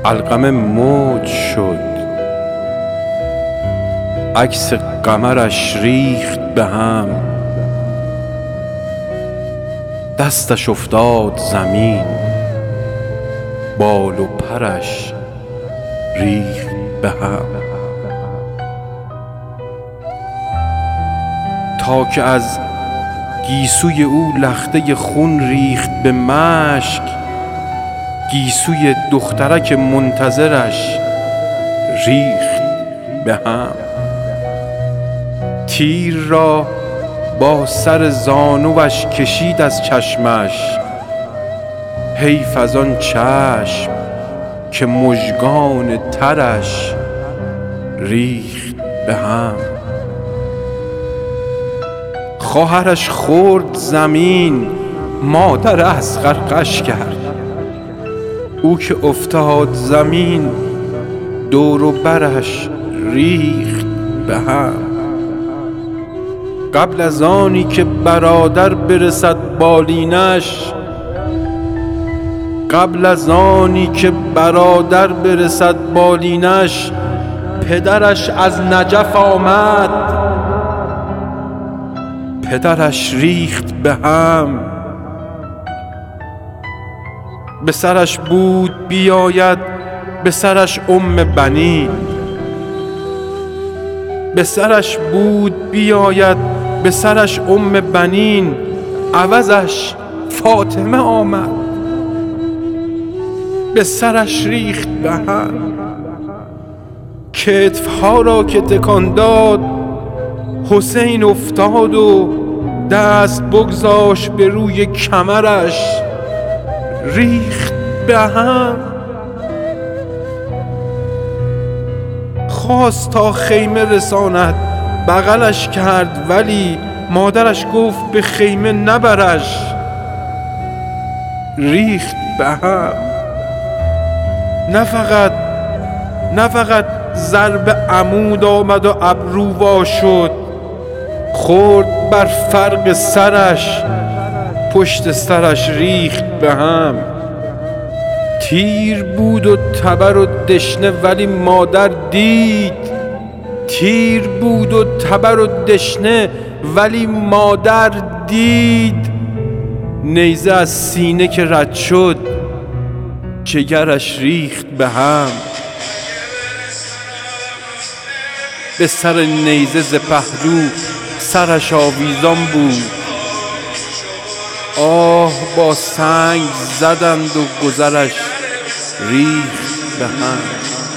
علقمه موج شد، عکس قمرش ریخت به هم، دستش افتاد زمین، بال و پرش ریخت به هم. تا که از گیسوی او لخته خون ریخت به مشک، گیسوی دخترک منتظرش ریخت به هم. تیر را با سر زانوش کشید از چشمش، حیف از آن چشم که مژگان ترش ریخت به هم. خواهرش خورد زمین، مادر اصغر غش کرد، او که افتاد زمین دور و برش ریخت به هم. قبل از آنی که برادر برسد بالینش، قبل از آنی که برادر برسد بالینش، پدرش از نجف آمد، پدرش ریخت به هم. به سرش بود بیاید به سرش بنین، به سرش بود بیاید به سرش بنین، عوضش فاطمه آمد، به سرش ریخت به هم. کتفها را که تکان داد، حسین افتاد و دست بگذاشت به روی کمرش، ریخت به هم. خواست تا خیمه رساند، بغلش کرد ولی مادرش گفت به خیمه نبرش، ریخت به هم. نه فقط ضرب عمود آمد و ابرو وا شد، خورد بر فرق سرش، پشت سرش ریخت به هم. تیر بود و تبر و دشنه ولی مادر دید، تیر بود و تبر و دشنه ولی مادر دید. نیزه از سینه که رد شد، جگرش ریخت به هم. به سر نیزه ز پهلو سرش آویزان بود، آه با سنگ زدند و گذرش ریخت به هم.